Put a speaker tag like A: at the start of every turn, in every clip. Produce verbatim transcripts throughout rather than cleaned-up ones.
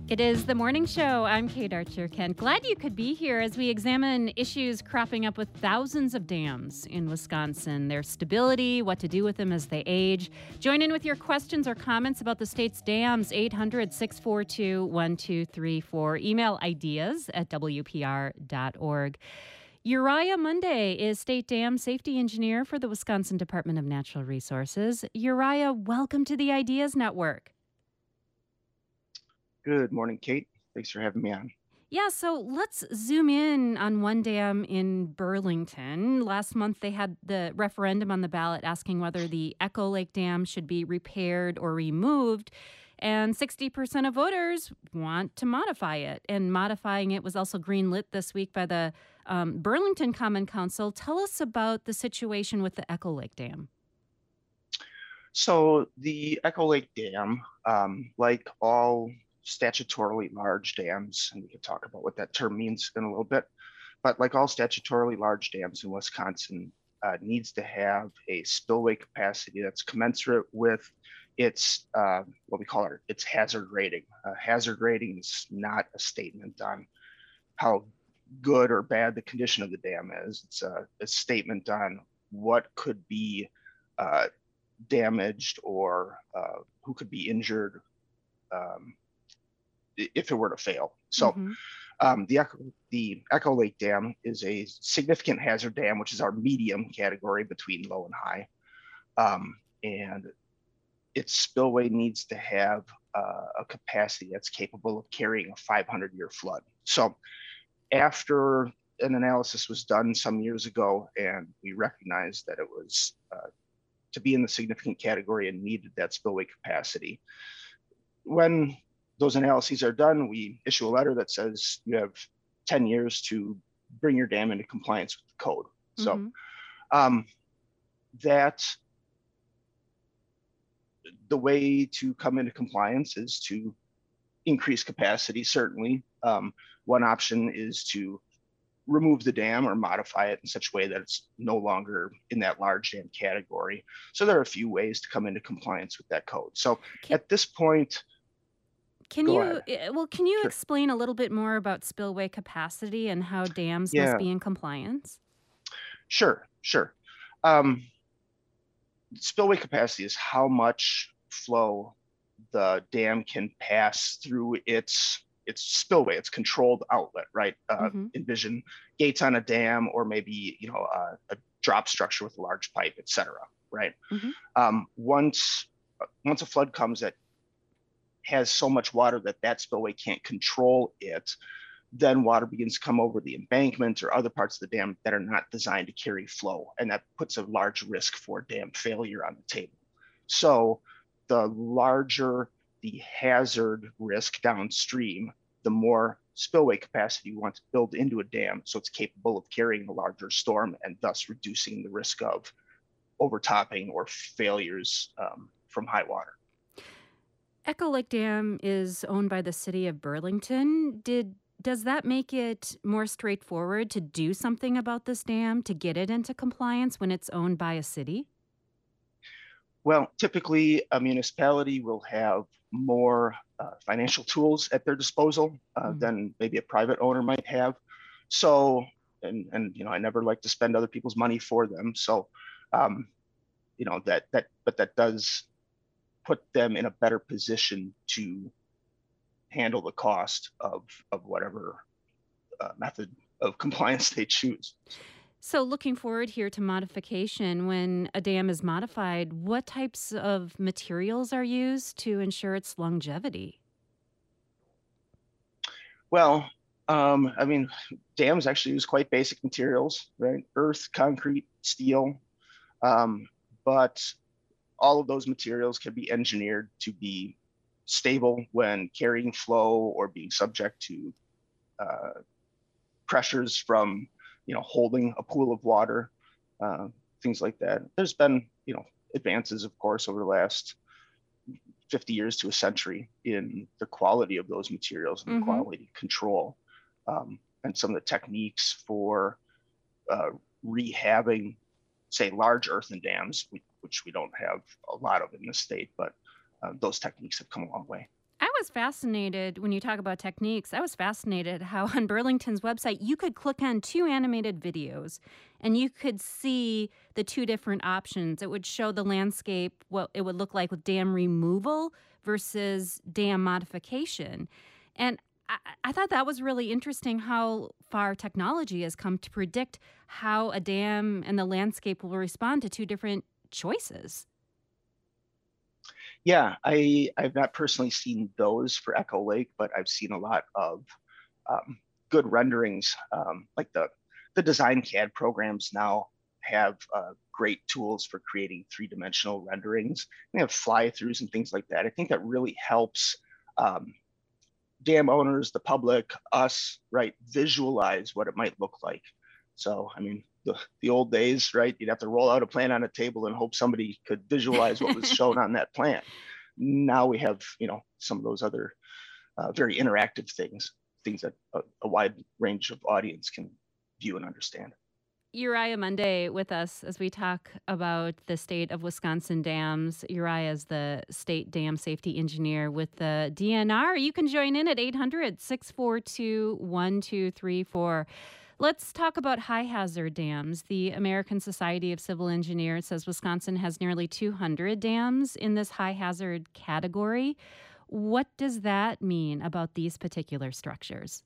A: It is the morning show. I'm Kate Archer Kent. Glad you could be here as we examine issues cropping up with thousands of dams in Wisconsin, their stability, what to do with them as they age. Join in with your questions or comments about the state's dams, eight hundred, six four two, one two three four. Email ideas at w p r dot org. Uriah Monday is State Dam Safety Engineer for the Wisconsin Department of Natural Resources. Uriah, welcome to the Ideas Network.
B: Good morning, Kate. Thanks for having me on.
A: Yeah, so let's zoom in on one dam in Burlington. Last month, they had the referendum on the ballot asking whether the Echo Lake Dam should be repaired or removed. And sixty percent of voters want to modify it. And modifying it was also greenlit this week by the um, Burlington Common Council. Tell us about the situation with the Echo Lake Dam.
B: So the Echo Lake Dam, um, like all statutorily large dams, and we can talk about what that term means in a little bit, but like all statutorily large dams in Wisconsin, uh, needs to have a spillway capacity that's commensurate with its, uh, what we call it, its hazard rating. Uh, hazard rating is not a statement on how good or bad the condition of the dam is. It's a, a statement on what could be uh, damaged or uh, who could be injured um, if it were to fail. So
A: Mm-hmm.
B: um, the, Echo, the Echo Lake Dam is a significant hazard dam, which is our medium category between low and high. Um, and its spillway needs to have uh, a capacity that's capable of carrying a five hundred year flood. So after an analysis was done some years ago, and we recognized that it was uh, to be in the significant category and needed that spillway capacity. When those analyses are done, we issue a letter that says you have ten years to bring your dam into compliance with the code. So
A: Mm-hmm.
B: um, that the way to come into compliance is to increase capacity, certainly. Um, one option is to remove the dam or modify it in such a way that it's no longer in that large dam category. So there are a few ways to come into compliance with that code. So
A: Can,
B: at this point,
A: can
B: go
A: you,
B: ahead.
A: eh, well, can you
B: Sure.
A: explain a little bit more about spillway capacity and how dams must
B: Yeah,
A: be in compliance?
B: sure, sure. Um, spillway capacity is how much flow the dam can pass through its its spillway, its controlled outlet, right? Uh,
A: Mm-hmm.
B: envision gates on a dam, or maybe you know a, a drop structure with a large pipe, et cetera. Right?
A: Mm-hmm.
B: Um, once once a flood comes that has so much water that that spillway can't control it, then water begins to come over the embankment or other parts of the dam that are not designed to carry flow, and that puts a large risk for dam failure on the table. So the larger the hazard risk downstream, the more spillway capacity you want to build into a dam so it's capable of carrying a larger storm and thus reducing the risk of overtopping or failures um, from high water.
A: Echo Lake Dam is owned by the city of Burlington. Did does that make it more straightforward to do something about this dam to get it into compliance when it's owned by a city?
B: Well, typically a municipality will have more uh, financial tools at their disposal uh,
A: Mm.
B: than maybe a private owner might have. So, and and you know, I never like to spend other people's money for them. So, um, you know that that but that does put them in a better position to handle the cost of of whatever uh, method of compliance they choose. So,
A: So looking forward here to modification, when a dam is modified, what types of materials are used to ensure its longevity?
B: well, um, I mean, dams actually use quite basic materials, right? Earth, concrete, steel, um, but all of those materials can be engineered to be stable when carrying flow or being subject to uh, pressures from, you know, holding a pool of water, uh, things like that. There's been, you know, advances, of course, over the last fifty years to a century in the quality of those materials and the
A: Mm-hmm.
B: quality control, um, and some of the techniques for uh, rehabbing, say, large earthen dams, which we don't have a lot of in the state, but uh, those techniques have come a long way.
A: I was fascinated when you talk about techniques. I was fascinated how on Burlington's website you could click on two animated videos and you could see the two different options. It would show the landscape, what it would look like with dam removal versus dam modification. And I, I thought that was really interesting how far technology has come to predict how a dam and the landscape will respond to two different choices.
B: Yeah, I I've not personally seen those for Echo Lake, but I've seen a lot of um, good renderings. Um, like the the design C A D programs now have uh, great tools for creating three-dimensional renderings. They have fly-throughs and things like that. I think that really helps um, dam owners, the public, us, right, visualize what it might look like. So, I mean, the, the old days, right, you'd have to roll out a plan on a table and hope somebody could visualize what was shown on that plan. Now we have, you know, some of those other uh, very interactive things, things that a, a wide range of audience can view and understand.
A: Uriah Monday with us as we talk about the state of Wisconsin dams. Uriah is the state dam safety engineer with the D N R. You can join in at eight hundred, six four two, one two three four. Let's talk about high hazard dams. The American Society of Civil Engineers says Wisconsin has nearly two hundred dams in this high hazard category. What does that mean about these particular structures?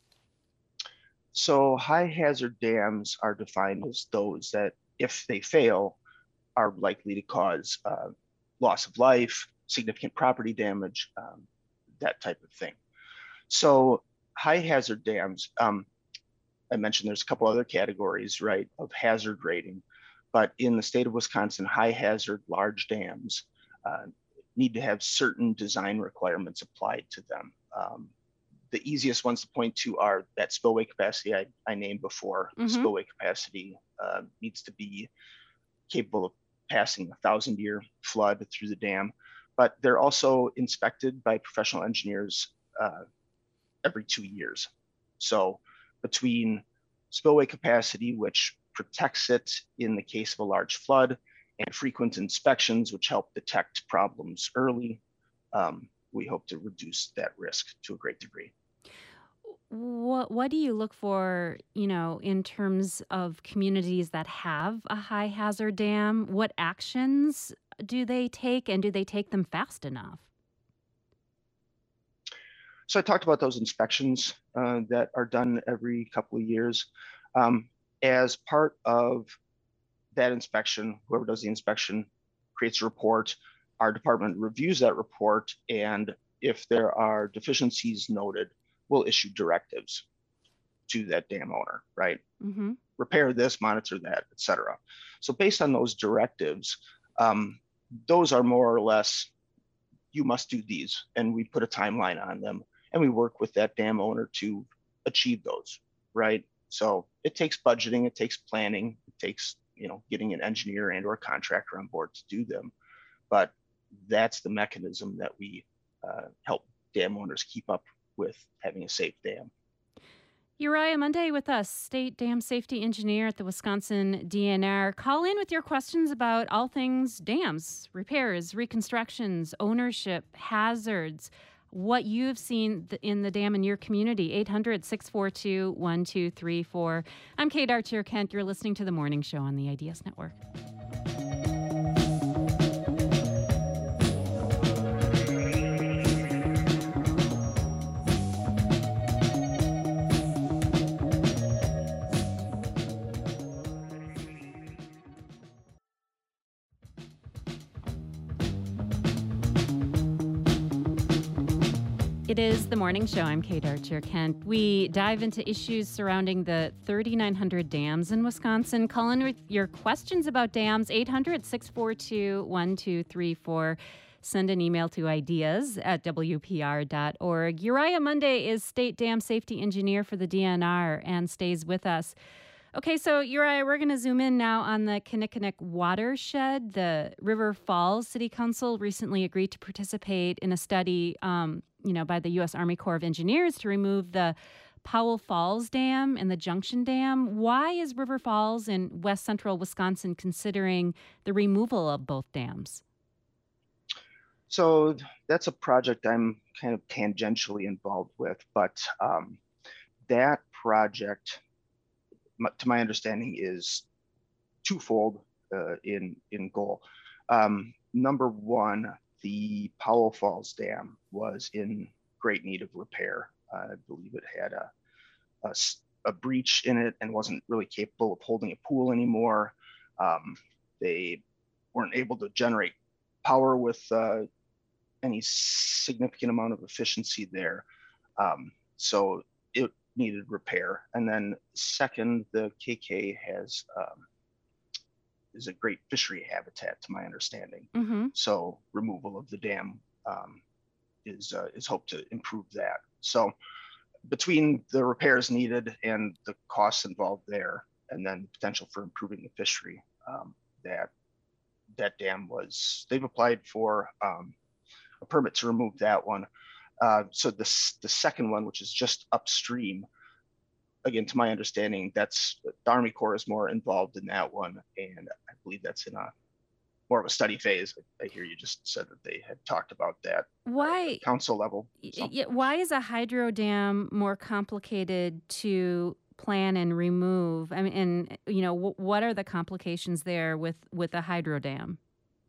B: So high hazard dams are defined as those that, if they fail, are likely to cause uh, loss of life, significant property damage, um, that type of thing. So high hazard dams, um, I mentioned there's a couple other categories, right, of hazard rating, but in the state of Wisconsin, high hazard large dams uh, need to have certain design requirements applied to them. Um, The easiest ones to point to are that spillway capacity I, I named before. Mm-hmm. Spillway capacity uh, needs to be capable of passing a thousand year flood through the dam, but they're also inspected by professional engineers uh, every two years. So between spillway capacity, which protects it in the case of a large flood, and frequent inspections, which help detect problems early, um, we hope to reduce that risk to a great degree.
A: What what do you look for, you know, in terms of communities that have a high hazard dam? What actions do they take, and do they take them fast enough?
B: So I talked about those inspections uh, that are done every couple of years. Um, as part of that inspection, whoever does the inspection creates a report. Our department reviews that report, and if there are deficiencies noted, we'll issue directives to that dam owner, right? Mm-hmm. Repair this, monitor that, et cetera. So based on those directives, um, those are more or less, you must do these, and we put a timeline on them, and we work with that dam owner to achieve those, right? So it takes budgeting, it takes planning, it takes, you know, getting an engineer and or a contractor on board to do them. But that's the mechanism that we uh, help dam owners keep up with having a safe dam.
A: Uriah Monday with us, State Dam Safety Engineer at the Wisconsin D N R. Call in with your questions about all things dams, repairs, reconstructions, ownership, hazards, what you've seen in the dam in your community. eight hundred, six four two, one two three four. I'm Kate Archer-Kent. You're listening to The Morning Show on the I D S Network. It is The Morning Show. I'm Kate Archer-Kent. We dive into issues surrounding the thirty-nine hundred dams in Wisconsin. Call in with your questions about dams, eight hundred, six four two, one two three four. Send an email to ideas at w p r dot org. Uriah Monday is State Dam Safety Engineer for the D N R and stays with us. Okay, so Uriah, we're going to zoom in now on the Kinnickinnic watershed. The River Falls City Council recently agreed to participate in a study, um, you know, by the U S Army Corps of Engineers to remove the Powell Falls Dam and the Junction Dam. Why is River Falls in west central Wisconsin considering the removal of both dams?
B: So that's a project I'm kind of tangentially involved with, but um, that project, to my understanding, is twofold uh, in in goal. Um, number one, the Powell Falls Dam was in great need of repair. Uh, I believe it had a, a, a breach in it and wasn't really capable of holding a pool anymore. Um, they weren't able to generate power with uh, any significant amount of efficiency there. Um, so it needed repair. And then second, the K K has um, is a great fishery habitat, to my understanding.
A: Mm-hmm.
B: So removal of the dam um, is uh, is hoped to improve that. So between the repairs needed and the costs involved there, and then the potential for improving the fishery, um, that that dam was they've applied for um, a permit to remove that one. Uh, so this the second one, which is just upstream, again, to my understanding, that's the Army Corps is more involved in that one, and I believe that's in a more of a study phase. I, I hear you just said that they had talked about that
A: Why?
B: at the council level. So.
A: Y- why is a hydro dam more complicated to plan and remove? I mean, and you know, w- what are the complications there with with a hydro dam?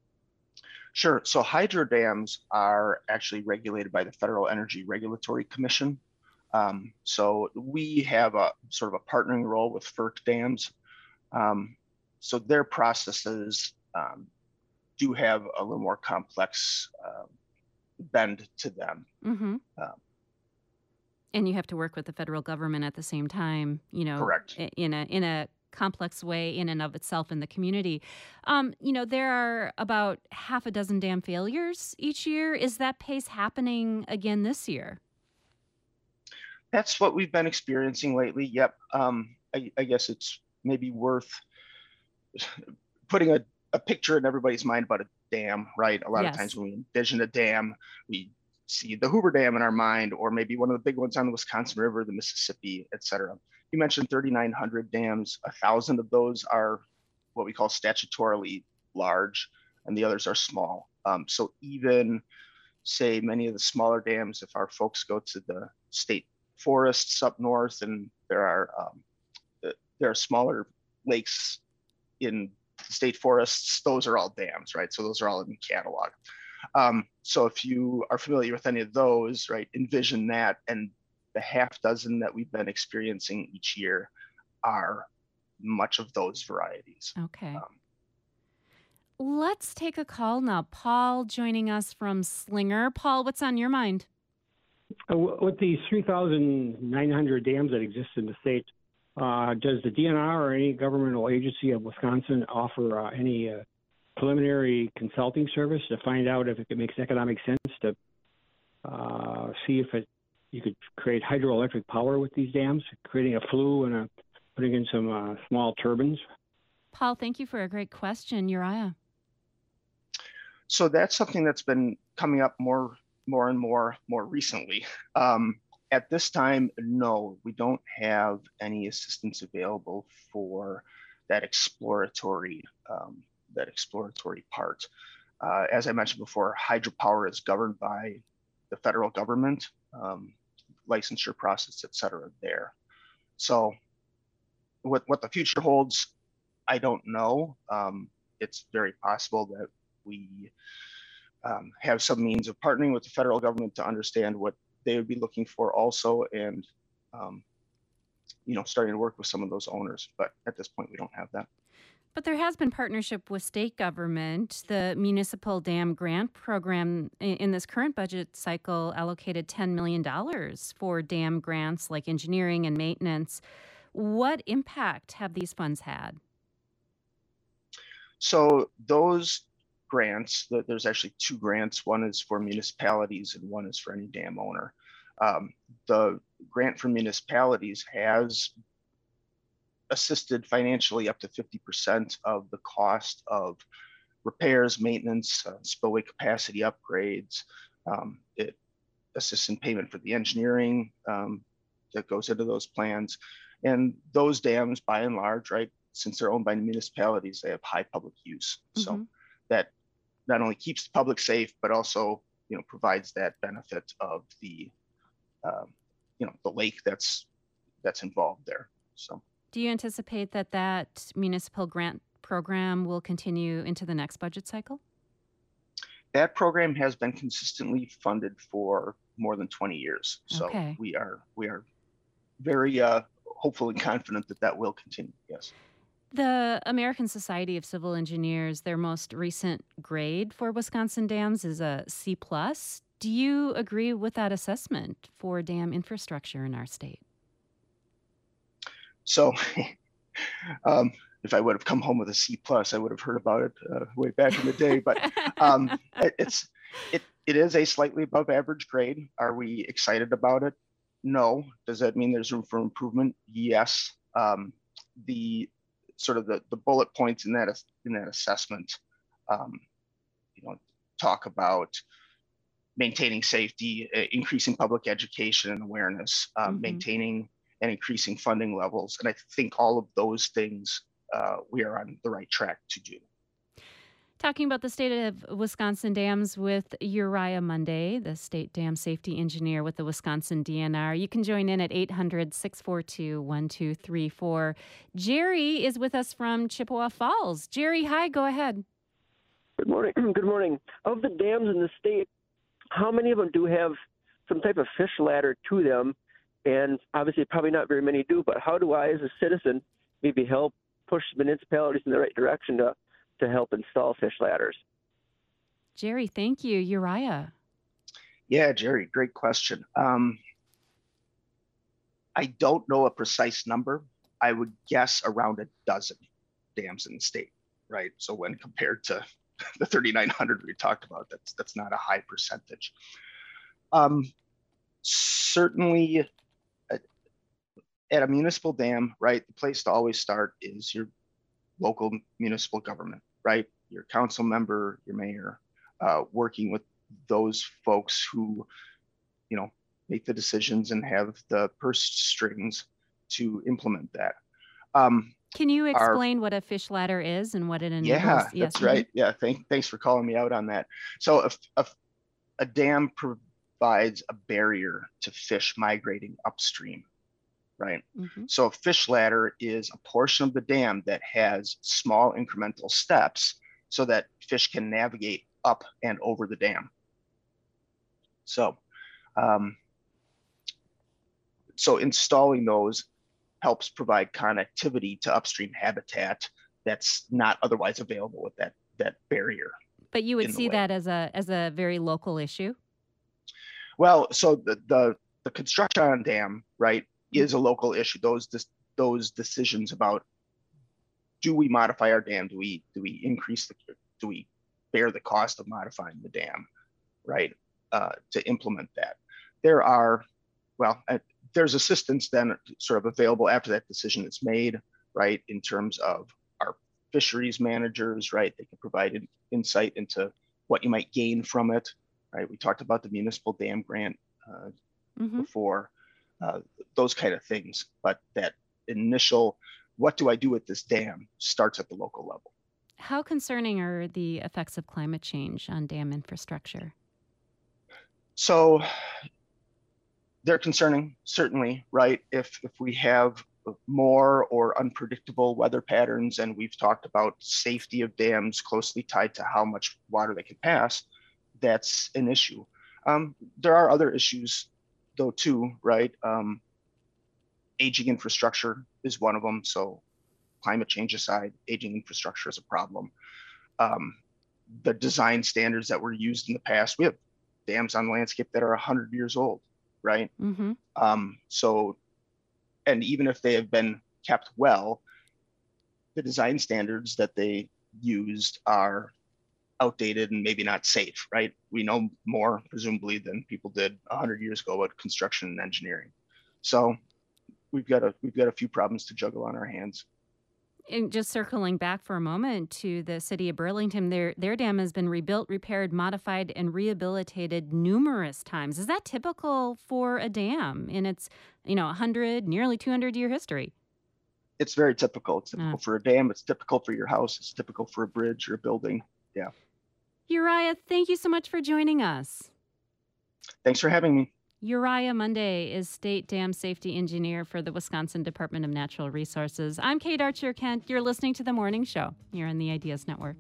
B: Sure. So hydro dams are actually regulated by the Federal Energy Regulatory Commission. Um, so we have a sort of a partnering role with FERC dams. Um, so their processes um, do have a little more complex uh, bend to them.
A: Mm-hmm.
B: Um,
A: And you have to work with the federal government at the same time, you know,
B: correct.
A: i- in a in a complex way in and of itself in the community. Um, you know, there are about half a dozen dam failures each year. Is that pace happening again this year?
B: That's what we've been experiencing lately. Yep. Um, I, I guess it's maybe worth putting a, a picture in everybody's mind about a dam, right? A lot of times
A: Yes.
B: when we envision a dam, we see the Hoover Dam in our mind, or maybe one of the big ones on the Wisconsin River, the Mississippi, et cetera. You mentioned thirty-nine hundred dams. A thousand of those are what we call statutorily large, and the others are small. Um, so even say many of the smaller dams, if our folks go to the state forests up north, and there are um, there are smaller lakes in state forests, those are all dams, right? So those are all in the catalog. Um, so if you are familiar with any of those, right, envision that, and the half dozen that we've been experiencing each year are much of those varieties.
A: Okay.
B: Um,
A: Let's take a call now. Paul joining us from Slinger. Paul, what's on your mind?
C: Uh, With these three thousand nine hundred dams that exist in the state, uh, does the D N R or any governmental agency of Wisconsin offer uh, any uh, preliminary consulting service to find out if it makes economic sense to uh, see if it, you could create hydroelectric power with these dams, creating a flue and a, putting in some uh, small turbines?
A: Paul, thank you for a great question. Uriah.
B: so that's something that's been coming up more, more and more, more recently. Um, at this time, no, we don't have any assistance available for that exploratory, um, that exploratory part. Uh, as I mentioned before, hydropower is governed by the federal government, um, licensure process, et cetera, there. So what, what the future holds, I don't know. Um, it's very possible that we um, have some means of partnering with the federal government to understand what they would be looking for also, and um, you know, starting to work with some of those owners. But at this point, we don't have that.
A: But there has been partnership with state government. The Municipal Dam Grant Program in this current budget cycle allocated ten million dollars for dam grants like engineering and maintenance. What impact have these funds had?
B: So those grants, there's actually two grants. One is for municipalities and one is for any dam owner. Um, the grant for municipalities has assisted financially up to fifty percent of the cost of repairs, maintenance, uh, spillway capacity upgrades. Um, it assists in payment for the engineering um, that goes into those plans. And those dams, by and large, right, since they're owned by municipalities, they have high public use. Mm-hmm. So that not only keeps the public safe, but also, you know, provides that benefit of the, um, you know, the lake that's that's involved there. So,
A: do you anticipate that that municipal grant program will continue into the next budget cycle?
B: That program has been consistently funded for more than twenty years. So
A: okay.
B: we are we are very uh, hopeful and confident that that will continue. Yes.
A: The American Society of Civil Engineers, their most recent grade for Wisconsin dams is a C plus. Do you agree with that assessment for dam infrastructure in our state?
B: So, um, if I would have come home with a C plus, I would have heard about it uh, way back in the day. But um, it, it's it it is a slightly above average grade. Are we excited about it? No. Does that mean there's room for improvement? Yes. Um, the sort of the, the bullet points in that in that assessment, um, you know, talk about maintaining safety, uh, increasing public education and awareness, um, mm-hmm. maintaining and increasing funding levels, and I think all of those things uh, we are on the right track to do.
A: Talking about the state of Wisconsin dams with Uriah Monday, the state dam safety engineer with the Wisconsin D N R. You can join in at eight hundred, six four two, one two three four. Jerry is with us from Chippewa Falls. Jerry, hi, go ahead.
D: Good morning. Good morning. Of the dams in the state, how many of them do have some type of fish ladder to them? And obviously probably not very many do, but how do I as a citizen maybe help push municipalities in the right direction to to help install fish ladders?
A: Jerry, thank you. Uriah.
B: Yeah, Jerry, great question. Um, I don't know a precise number. I would guess around a dozen dams in the state, right? So when compared to the thirty-nine hundred we talked about, that's that's not a high percentage. Um, certainly, at, at a municipal dam, right, the place to always start is your local municipal government, right? Your council member, your mayor, uh, working with those folks who, you know, make the decisions and have the purse strings to implement that. Um,
A: Can you explain our, what a fish ladder is and what it enables?
B: Yeah,
A: yes.
B: that's right. Yeah, thank, thanks for calling me out on that. So a, a, a dam provides a barrier to fish migrating upstream. Right. Mm-hmm. So a fish ladder is a portion of the dam that has small incremental steps so that fish can navigate up and over the dam. So, um, so installing those helps provide connectivity to upstream habitat that's not otherwise available with that that barrier.
A: But you would see that as a as a very local issue?
B: Well, so the the, the construction on dam, right, is a local issue. Those those decisions about, do we modify our dam? Do we do we increase the do we bear the cost of modifying the dam, right? Uh, to implement that, there are well, uh, there's assistance then sort of available after that decision is made, right? In terms of our fisheries managers, right? They can provide in, insight into what you might gain from it, right? We talked about the municipal dam grant uh, mm-hmm. before. Uh, those kind of things, but that initial, what do I do with this dam, starts at the local level.
A: How concerning are the effects of climate change on dam infrastructure?
B: So they're concerning, certainly, right? If if we have more or unpredictable weather patterns, and we've talked about safety of dams closely tied to how much water they can pass, that's an issue. Um, there are other issues though too, right? Um, aging infrastructure is one of them. So climate change aside, aging infrastructure is a problem. Um, the design standards that were used in the past, we have dams on landscape that are one hundred years old, right? Mm-hmm. Um, so, and even if they have been kept well, the design standards that they used are outdated and maybe not safe, right? We know more, presumably, than people did one hundred years ago about construction and engineering. So we've got a we've got a few problems to juggle on our hands.
A: And just circling back for a moment to the city of Burlington, their their dam has been rebuilt, repaired, modified, and rehabilitated numerous times. Is that typical for a dam in its, you know, one hundred, nearly two hundred year history?
B: It's very typical. It's typical uh. for a dam. It's typical for your house. It's typical for a bridge or a building. Yeah.
A: Uriah, thank you so much for joining us.
B: Thanks for having me.
A: Uriah Monday is State Dam Safety Engineer for the Wisconsin Department of Natural Resources. I'm Kate Archer-Kent. You're listening to The Morning Show here on the Ideas Network.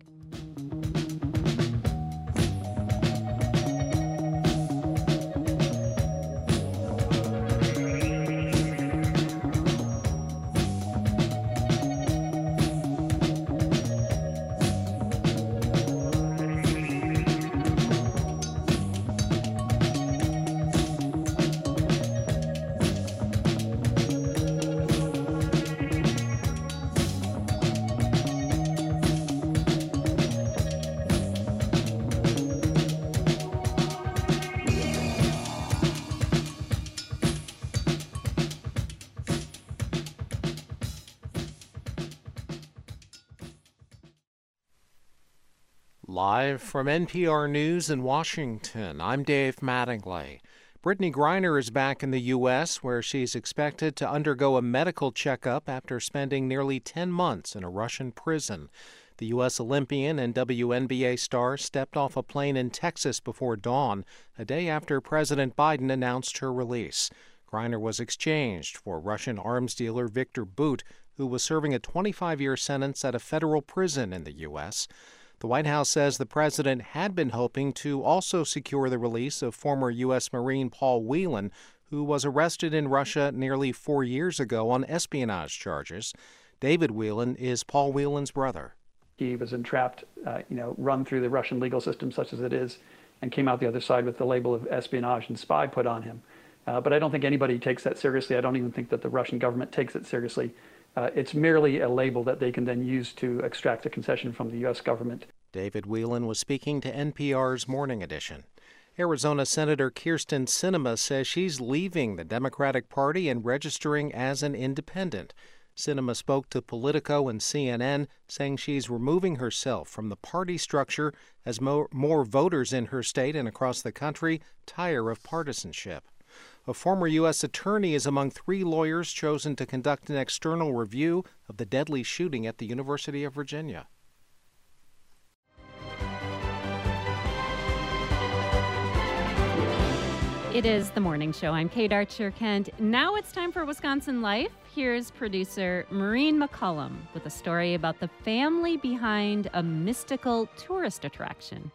E: Live from N P R News in Washington, I'm Dave Mattingly. Brittany Griner is back in the U S, where she's expected to undergo a medical checkup after spending nearly ten months in a Russian prison. The U S Olympian and W N B A star stepped off a plane in Texas before dawn, a day after President Biden announced her release. Griner was exchanged for Russian arms dealer Viktor Bout, who was serving a twenty-five-year sentence at a federal prison in the U S. The White House says the president had been hoping to also secure the release of former U S Marine Paul Whelan, who was arrested in Russia nearly four years ago on espionage charges. David Whelan is Paul Whelan's brother.
F: He was entrapped, uh, you know, run through the Russian legal system such as it is, and came out the other side with the label of espionage and spy put on him. Uh, but I don't think anybody takes that seriously. I don't even think that the Russian government takes it seriously. Uh, it's merely a label that they can then use to extract a concession from the U S government.
E: David Whelan was speaking to N P R's Morning Edition. Arizona Senator Kyrsten Sinema says she's leaving the Democratic Party and registering as an independent. Sinema spoke to Politico and C N N, saying she's removing herself from the party structure as more, more voters in her state and across the country tire of partisanship. A former U S attorney is among three lawyers chosen to conduct an external review of the deadly shooting at the University of Virginia.
A: It is The Morning Show. I'm Kate Archer-Kent. Now it's time for Wisconsin Life. Here's producer Maureen McCullum with a story about the family behind a mystical tourist attraction.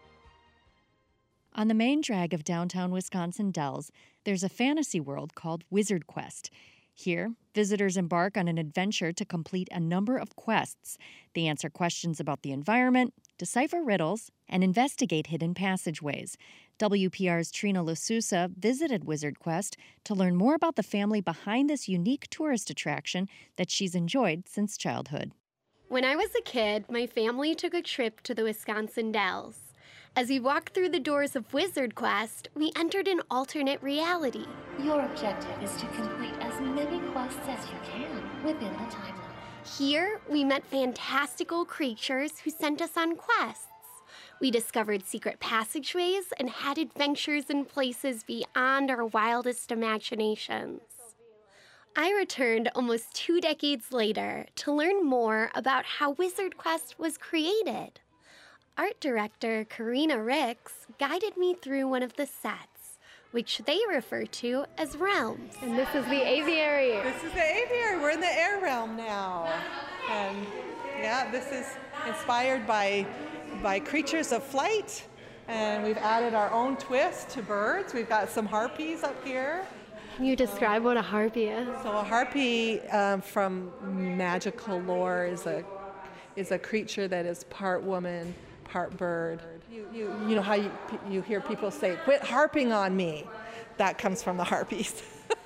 G: On the main drag of downtown Wisconsin Dells, there's a fantasy world called Wizard Quest. Here, visitors embark on an adventure to complete a number of quests. They answer questions about the environment, decipher riddles, and investigate hidden passageways. W P R's Trina LaSousa visited Wizard Quest to learn more about the family behind this unique tourist attraction that she's enjoyed since childhood.
H: When I was a kid, my family took a trip to the Wisconsin Dells. As we walked through the doors of Wizard Quest, we entered an alternate reality.
I: Your objective is to complete as many quests as you can within the time limit.
H: Here, we met fantastical creatures who sent us on quests. We discovered secret passageways and had adventures in places beyond our wildest imaginations. I returned almost two decades later to learn more about how Wizard Quest was created. Art director Karina Ricks guided me through one of the sets, which they refer to as realms.
J: And this is the aviary.
K: This is the aviary. We're in the air realm now. And yeah, this is inspired by, by creatures of flight. And we've added our own twist to birds. We've got some harpies up here.
J: Can you describe what a harpy is?
K: So a harpy um, from magical lore is a, is a creature that is part woman, part bird. You, you, you know how you, you hear people say, "Quit harping on me." That comes from the harpies.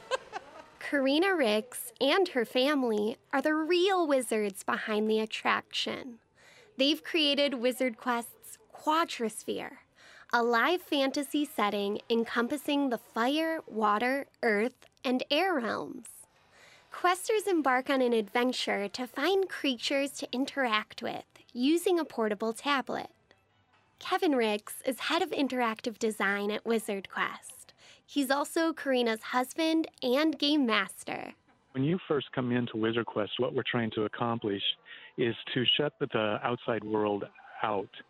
H: Karina Ricks and her family are the real wizards behind the attraction. They've created Wizard Quest's Quadrosphere, a live fantasy setting encompassing the fire, water, earth, and air realms. Questers embark on an adventure to find creatures to interact with using a portable tablet. Kevin Ricks is head of interactive design at Wizard Quest. He's also Karina's husband and game master.
L: When you first come into Wizard Quest, what we're trying to accomplish is to shut the outside world out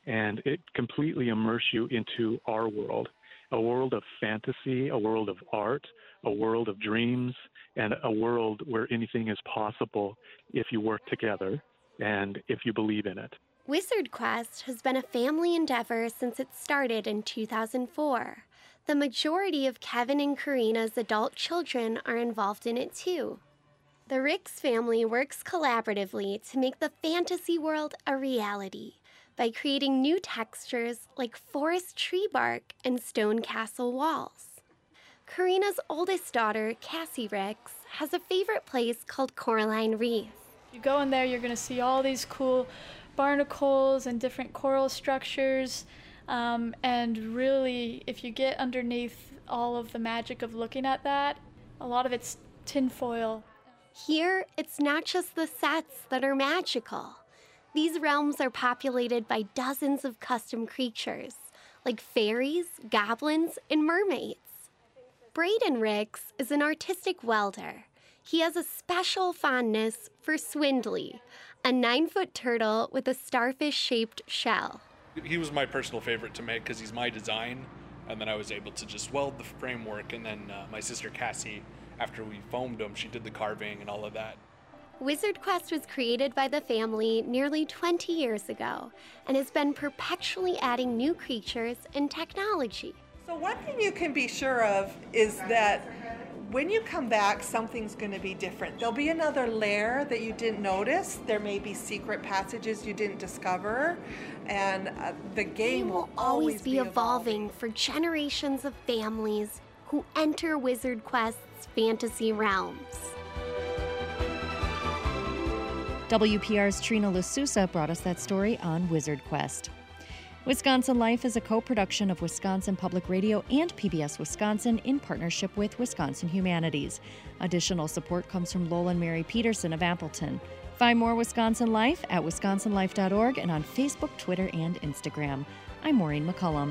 L: and it completely immerse you into our world, a world of fantasy, a world of art, a world of dreams, and a world where anything is possible if you work together and if you believe in it.
H: Wizard Quest has been a family endeavor since it started in two thousand four. The majority of Kevin and Karina's adult children are involved in it too. The Ricks family works collaboratively to make the fantasy world a reality by creating new textures like forest tree bark and stone castle walls. Karina's oldest daughter, Cassie Ricks, has a favorite place called Coraline Reef.
M: You go in there, you're going to see all these cool barnacles and different coral structures. Um, and really, if you get underneath all of the magic of looking at that, a lot of it's tinfoil.
H: Here, it's not just the sets that are magical. These realms are populated by dozens of custom creatures, like fairies, goblins, and mermaids. Braden Ricks is an artistic welder. He has a special fondness for Swindly, a nine-foot turtle with a starfish-shaped shell.
N: He was my personal favorite to make because he's my design, and then I was able to just weld the framework, and then uh, my sister Cassie, after we foamed him, she did the carving and all of that.
H: Wizard Quest was created by the family nearly twenty years ago and has been perpetually adding new creatures and technology.
K: So one thing you can be sure of is that when you come back, something's going to be different. There'll be another layer that you didn't notice. There may be secret passages you didn't discover, and uh, the game will, will always be evolving,
H: evolving for generations of families who enter Wizard Quest's fantasy realms.
G: W P R's Trina Lasusa brought us that story on Wizard Quest. Wisconsin Life is a co-production of Wisconsin Public Radio and P B S Wisconsin in partnership with Wisconsin Humanities. Additional support comes from Lowell and Mary Peterson of Appleton. Find more Wisconsin Life at wisconsin life dot org and on Facebook, Twitter, and Instagram. I'm Maureen McCullum.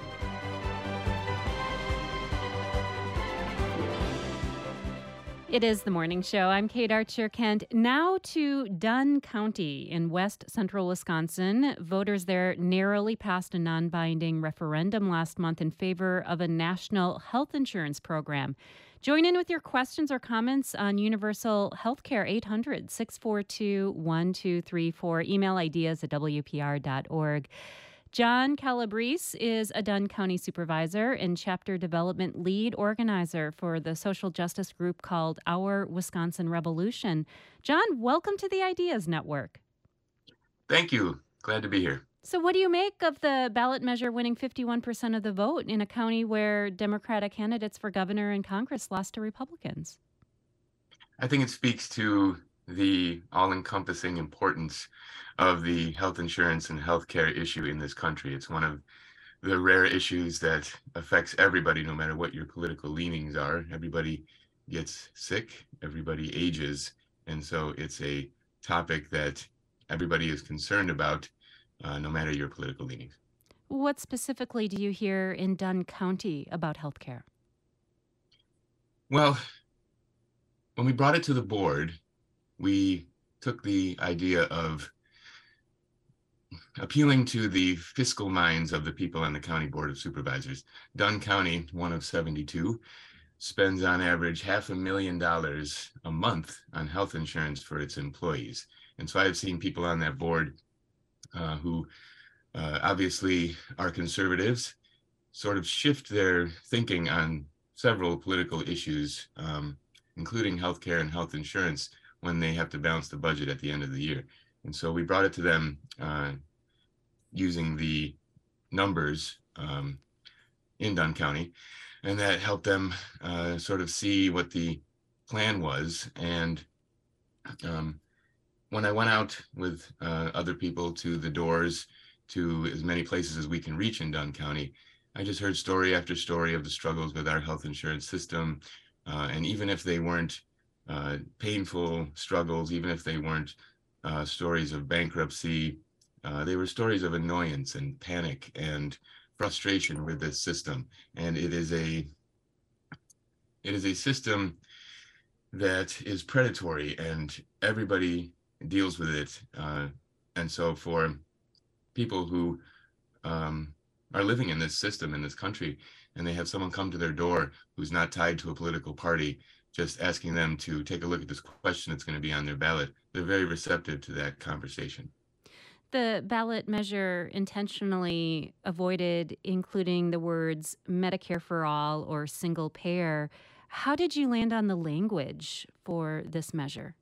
A: It is the morning show. I'm Kate Archer-Kent. Now to Dunn County in west central Wisconsin. Voters there narrowly passed a non-binding referendum last month in favor of a national health insurance program. Join in with your questions or comments on universal healthcare, eight hundred, six four two, one two three four. Email ideas at w p r dot org. John Calabrese is a Dunn County supervisor and chapter development lead organizer for the social justice group called Our Wisconsin Revolution. John, welcome to the Ideas Network.
O: Thank you. Glad to be here.
A: So what do you make of the ballot measure winning fifty-one percent of the vote in a county where Democratic candidates for governor and Congress lost to Republicans?
O: I think it speaks to the all-encompassing importance of the health insurance and healthcare issue in this country. It's one of the rare issues that affects everybody, no matter what your political leanings are. Everybody gets sick, everybody ages, and so it's a topic that everybody is concerned about, uh, no matter your political leanings.
A: What specifically do you hear in Dunn County about healthcare?
O: Well, when we brought it to the board, we took the idea of appealing to the fiscal minds of the people on the County Board of Supervisors. Dunn County, one of seventy-two, spends on average half a million dollars a month on health insurance for its employees. And so I've seen people on that board uh, who uh, obviously are conservatives sort of shift their thinking on several political issues, um, including healthcare and health insurance, when they have to balance the budget at the end of the year. And so we brought it to them uh, using the numbers um, in Dunn County, and that helped them uh, sort of see what the plan was. And um, when I went out with uh, other people to the doors, to as many places as we can reach in Dunn County, I just heard story after story of the struggles with our health insurance system. Uh, and even if they weren't uh, painful struggles, even if they weren't uh, stories of bankruptcy, uh, they were stories of annoyance and panic and frustration with this system. And it is a it is a system that is predatory, and everybody deals with it. Uh, and so for people who um, are living in this system, in this country, and they have someone come to their door who's not tied to a political party, just asking them to take a look at this question that's going to be on their ballot, they're very receptive to that conversation.
A: The ballot measure intentionally avoided including the words Medicare for all or single payer. How did you land on the language for this measure?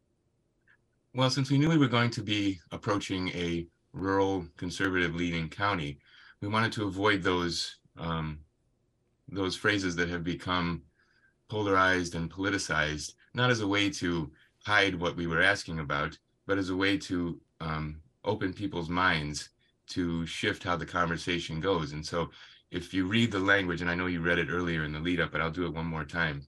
O: Well, since we knew we were going to be approaching a rural conservative leaning county, we wanted to avoid those um, those phrases that have become polarized and politicized, not as a way to hide what we were asking about, but as a way to um, open people's minds to shift how the conversation goes. And so if you read the language, and I know you read it earlier in the lead up, but I'll do it one more time.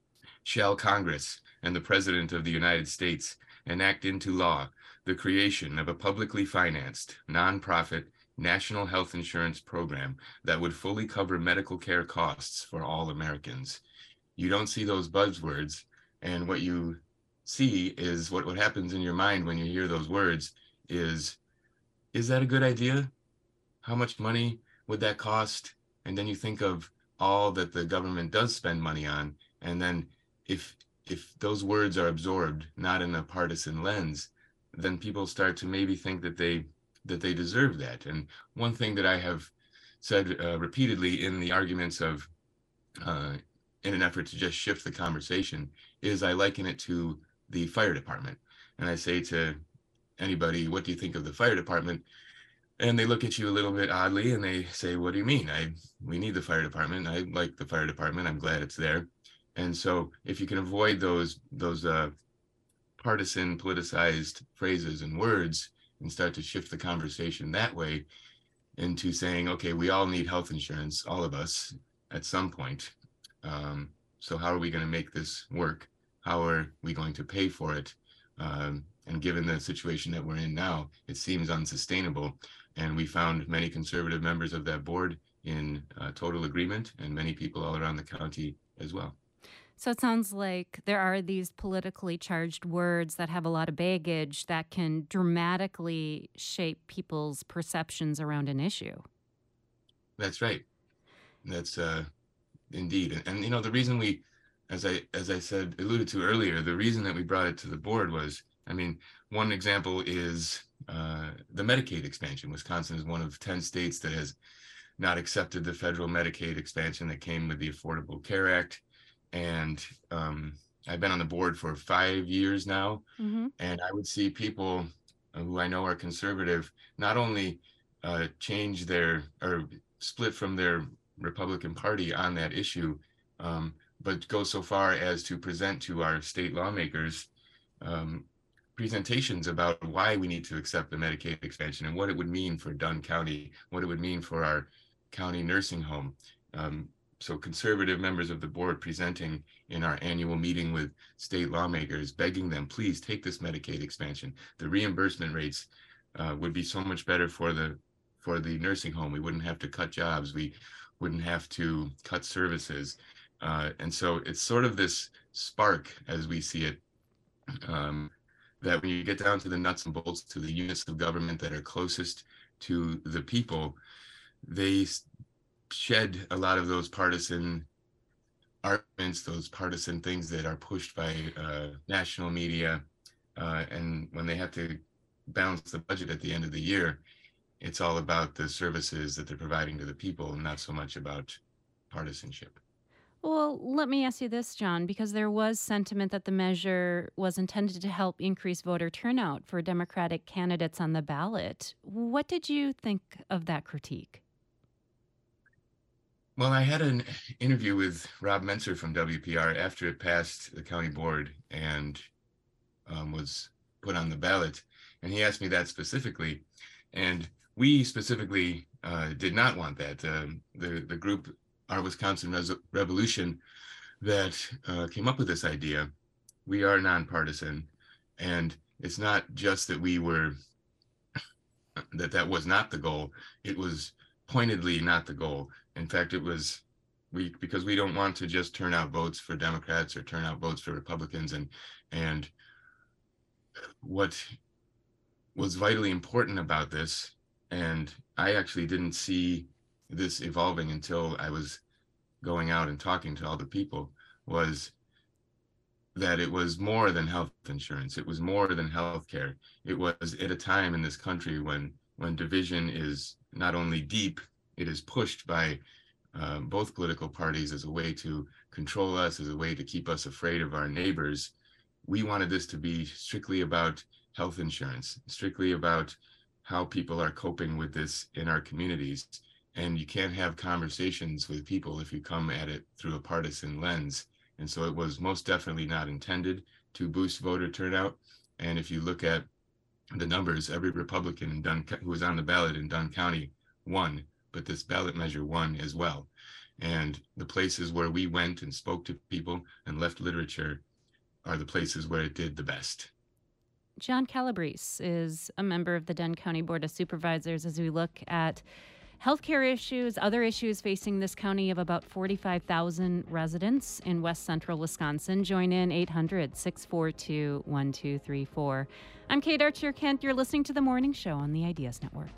O: Shall Congress and the President of the United States enact into law the creation of a publicly financed, nonprofit, national health insurance program that would fully cover medical care costs for all Americans. You don't see those buzzwords, and what you see is what, what happens in your mind when you hear those words is, is that a good idea? How much money would that cost? And then you think of all that the government does spend money on, and then if if those words are absorbed not in a partisan lens, then people start to maybe think that they that they deserve that. And one thing that I have said uh, repeatedly in the arguments of, uh, in an effort to just shift the conversation, is I liken it to the fire department. And I say to anybody, what do you think of the fire department? And they look at you a little bit oddly and they say, what do you mean? I we need the fire department. I like the fire department. I'm glad it's there. And so if you can avoid those those uh, partisan politicized phrases and words and start to shift the conversation that way into saying, okay, we all need health insurance, all of us at some point. Um, so how are we going to make this work? How are we going to pay for it? Um, and given the situation that we're in now, it seems unsustainable. And we found many conservative members of that board in uh, total agreement, and many people all around the county as well.
A: So it sounds like there are these politically charged words that have a lot of baggage that can dramatically shape people's perceptions around an issue.
O: That's right. That's uh, indeed. And, and, you know, the reason we, as I, as I said, alluded to earlier, the reason that we brought it to the board was, I mean, one example is uh, the Medicaid expansion. Wisconsin is one of ten states that has not accepted the federal Medicaid expansion that came with the Affordable Care Act. And um, I've been on the board for five years now, mm-hmm. and I would see people who I know are conservative not only uh, change their or split from their Republican Party on that issue, um, but go so far as to present to our state lawmakers um, presentations about why we need to accept the Medicaid expansion and what it would mean for Dunn County, what it would mean for our county nursing home. Um, So conservative members of the board presenting in our annual meeting with state lawmakers, begging them, please take this Medicaid expansion. The reimbursement rates uh, would be so much better for the for the nursing home. We wouldn't have to cut jobs. We wouldn't have to cut services. Uh, and so it's sort of this spark, as we see it, um, that when you get down to the nuts and bolts, to the units of government that are closest to the people, they shed a lot of those partisan arguments, those partisan things that are pushed by uh, national media. Uh, and when they have to balance the budget at the end of the year, it's all about the services that they're providing to the people, and not so much about partisanship.
A: Well, let me ask you this, John, because there was sentiment that the measure was intended to help increase voter turnout for Democratic candidates on the ballot. What did you think of that critique?
O: Well, I had an interview with Rob Menser from W P R after it passed the county board and um, was put on the ballot. And he asked me that specifically. And we specifically uh, did not want that. Uh, the, the group, Our Wisconsin Res- Revolution, that uh, came up with this idea, we are nonpartisan. And it's not just that we were, that that was not the goal. It was pointedly not the goal. In fact, it was we because we don't want to just turn out votes for Democrats or turn out votes for Republicans. And and what was vitally important about this, and I actually didn't see this evolving until I was going out and talking to all the people, was that it was more than health insurance. It was more than healthcare. It was at a time in this country when when division is not only deep, it is pushed by uh, both political parties as a way to control us, as a way to keep us afraid of our neighbors. We wanted this to be strictly about health insurance, strictly about how people are coping with this in our communities. And you can't have conversations with people if you come at it through a partisan lens. And so it was most definitely not intended to boost voter turnout. And if you look at the numbers, every Republican in Dunn, who was on the ballot in Dunn County won, but this ballot measure won as well. And the places where we went and spoke to people and left literature are the places where it did the best.
A: John Calabrese is a member of the Dunn County Board of Supervisors as we look at healthcare issues, other issues facing this county of about forty-five thousand residents in west central Wisconsin. Join in eight hundred, six four two, one two three four. I'm Kate Archer-Kent. You're listening to The Morning Show on the Ideas Network.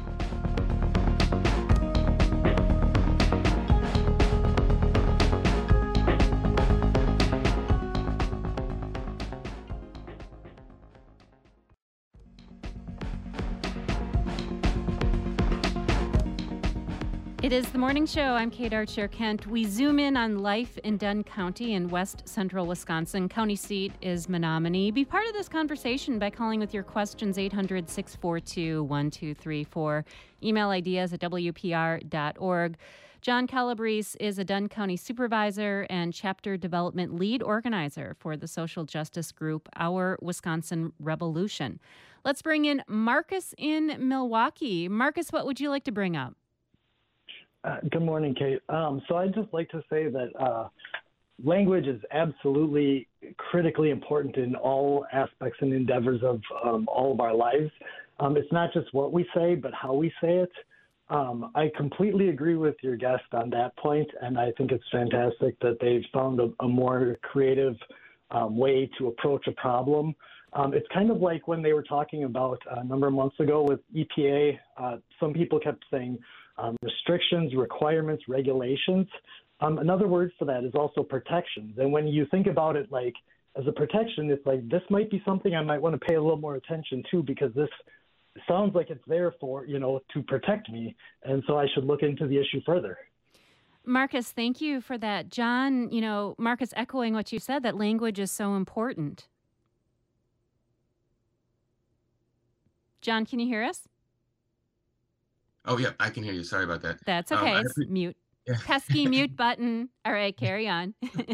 A: It is The Morning Show. I'm Kate Archer-Kent. We zoom in on life in Dunn County in west central Wisconsin. County seat is Menominee. Be part of this conversation by calling with your questions, eight hundred, six four two, one two three four. Email ideas at w p r dot org. John Calabrese is a Dunn County supervisor and chapter development lead organizer for the social justice group Our Wisconsin Revolution. Let's bring in Marcus in Milwaukee. Marcus, what would you like to bring up?
P: Uh, good morning, Kate. Um, so I'd just like to say that uh, language is absolutely critically important in all aspects and endeavors of um, all of our lives. Um, it's not just what we say, but how we say it. Um, I completely agree with your guest on that point, and I think it's fantastic that they've found a, a more creative um, way to approach a problem. Um, it's kind of like when they were talking about uh, a number of months ago with E P A, uh, some people kept saying um, restrictions, requirements, regulations. Um, another word for that is also protections. And when you think about it like as a protection, it's like this might be something I might want to pay a little more attention to because this sounds like it's there for, you know, to protect me. And so I should look into the issue further.
A: Marcus, thank you for that. John, you know, Marcus, echoing what you said, that language is so important. John, can you hear us?
O: Oh, yeah, I can hear you. Sorry about that.
A: That's okay.
O: Um,
A: it's mute. Yeah. Pesky mute button. All right, carry on.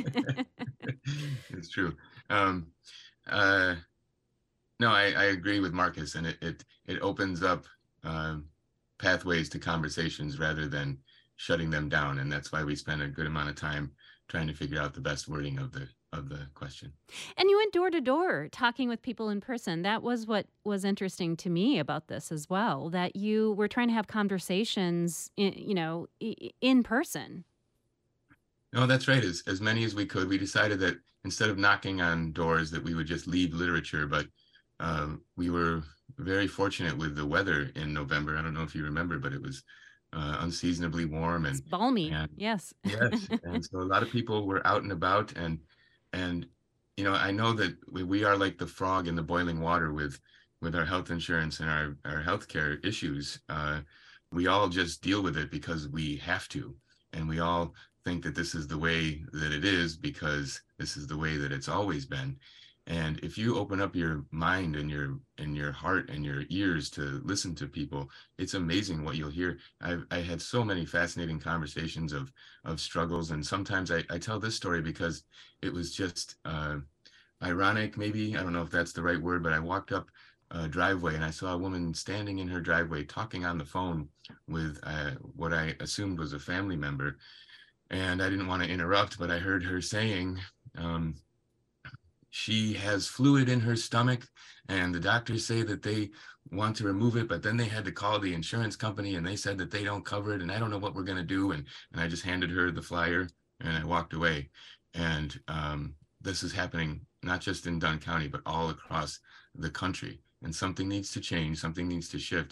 O: It's true. Um, uh, no, I, I agree with Marcus, and it it, it opens up um, pathways to conversations rather than shutting them down, and that's why we spend a good amount of time trying to figure out the best wording of the of the question.
A: And you went door to door talking with people in person. That was what was interesting to me about this as well, that you were trying to have conversations, in, you know, in person.
O: No, that's right. As, as many as we could. We decided that instead of knocking on doors that we would just leave literature, but um, we were very fortunate with the weather in November. I don't know if you remember, but it was uh, unseasonably warm and
A: it's balmy.
O: And,
A: yes.
O: Yes. And so a lot of people were out and about, and And, you know, I know that we, we are like the frog in the boiling water with with our health insurance and our, our healthcare issues. Uh, we all just deal with it because we have to. And we all think that this is the way that it is because this is the way that it's always been. And if you open up your mind and your and your heart and your ears to listen to people, it's amazing what you'll hear. I've I had so many fascinating conversations of of struggles, and sometimes I, I tell this story because it was just uh, ironic, maybe. I don't know if that's the right word, but I walked up a driveway and I saw a woman standing in her driveway talking on the phone with uh, what I assumed was a family member. And I didn't want to interrupt, but I heard her saying, um, she has fluid in her stomach and the doctors say that they want to remove it, but then they had to call the insurance company and they said that they don't cover it and I don't know what we're going to do. And, and I just handed her the flyer and I walked away. And um, this is happening not just in Dunn County, but all across the country. And something needs to change, something needs to shift.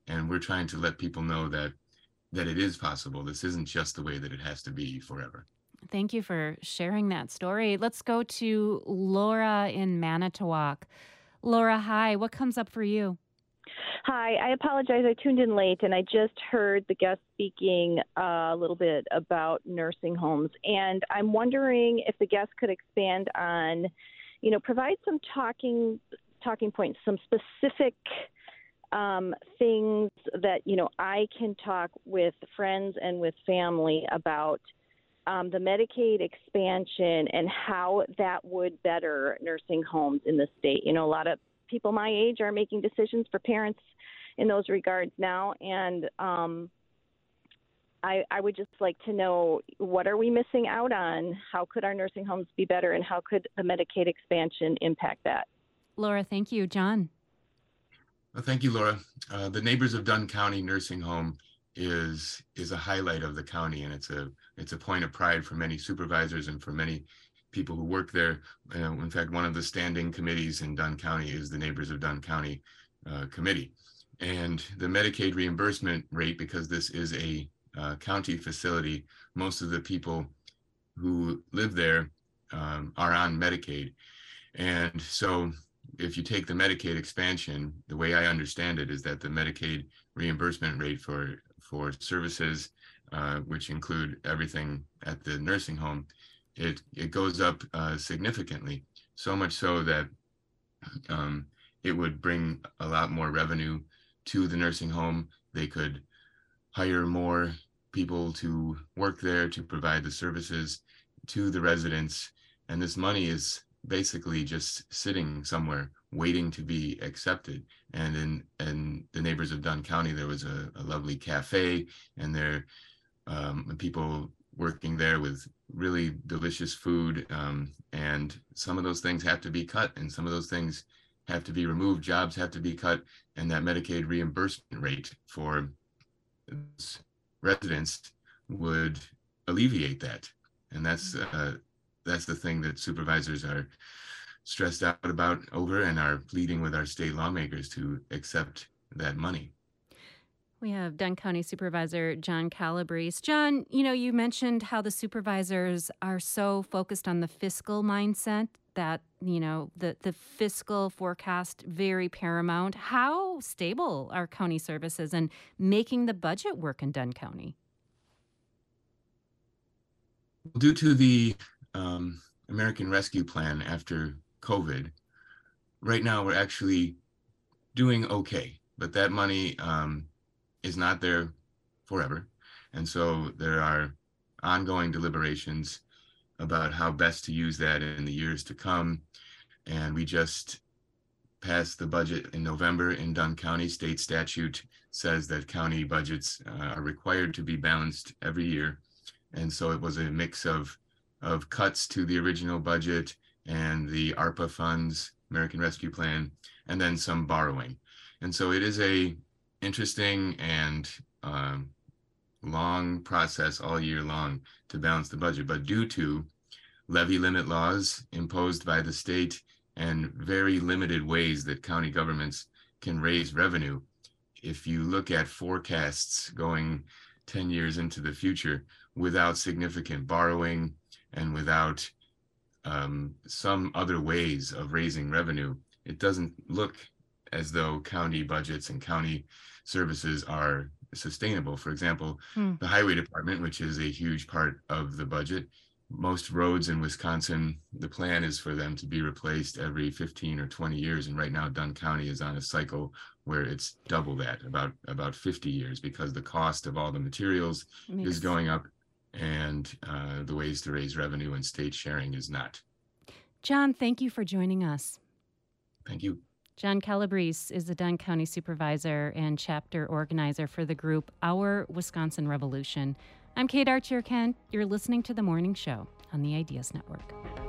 O: and we're trying to let people know that that it is possible. This isn't just the way that it has to be forever.
A: Thank you for sharing that story. Let's go to Laura in Manitowoc. Laura, hi. What comes up for you?
Q: Hi, I apologize. I tuned in late and I just heard the guest speaking uh, a little bit about nursing homes. And I'm wondering if the guest could expand on, you know, provide some talking talking points, some specific um, things that, you know, I can talk with friends and with family about um, the Medicaid expansion and how that would better nursing homes in the state. You know, a lot of people my age are making decisions for parents in those regards now. And um, I, I would just like to know, what are we missing out on? How could our nursing homes be better? And how could the Medicaid expansion impact that?
A: Laura, thank you. John.
O: Well, thank you, Laura. Uh, the Neighbors of Dunn County Nursing Home is is a highlight of the county, and it's a it's a point of pride for many supervisors and for many people who work there. Uh, in fact, one of the standing committees in Dunn County is the Neighbors of Dunn County uh, Committee. And the Medicaid reimbursement rate, because this is a uh, county facility, most of the people who live there um, are on Medicaid. And so if you take the Medicaid expansion, the way I understand it is that the Medicaid reimbursement rate for, for services, uh, which include everything at the nursing home, it, it goes up uh, significantly, so much so that um, it would bring a lot more revenue to the nursing home. They could hire more people to work there to provide the services to the residents. And this money is basically just sitting somewhere waiting to be accepted. And in, in the Neighbors of Dunn County, there was a, a lovely cafe, and there um, people working there with really delicious food. Um, and some of those things have to be cut, and some of those things have to be removed. Jobs have to be cut, and that Medicaid reimbursement rate for residents would alleviate that. And that's uh, that's the thing that supervisors are stressed out about over and are pleading with our state lawmakers to accept that money.
A: We have Dunn County Supervisor John Calabrese. John, you know, you mentioned how the supervisors are so focused on the fiscal mindset that, you know, the, the fiscal forecast very paramount. How stable are county services and making the budget work in Dunn County?
O: Due to the um, American Rescue Plan after COVID, right now we're actually doing okay, but that money um, is not there forever. And so there are ongoing deliberations about how best to use that in the years to come. And we just passed the budget in November in Dunn County. State statute says that county budgets uh, are required to be balanced every year. And so it was a mix of, of cuts to the original budget and the ARPA funds, American Rescue Plan, and then some borrowing. And so it is a interesting and um, long process all year long to balance the budget. But due to levy limit laws imposed by the state and very limited ways that county governments can raise revenue, if you look at forecasts going ten years into the future without significant borrowing and without um, some other ways of raising revenue, it doesn't look as though county budgets and county services are sustainable. For example, hmm. the highway department, which is a huge part of the budget, most roads in Wisconsin, the plan is for them to be replaced every fifteen or twenty years. And right now, Dunn County is on a cycle where it's double that, about, about fifty years, because the cost of all the materials Makes is going up, and uh, the ways to raise revenue and state sharing is not.
A: John, thank you for joining us.
O: Thank you.
A: John Calabrese is the Dunn County Supervisor and Chapter Organizer for the group Our Wisconsin Revolution. I'm Kate Archer-Kent. You're listening to The Morning Show on the Ideas Network.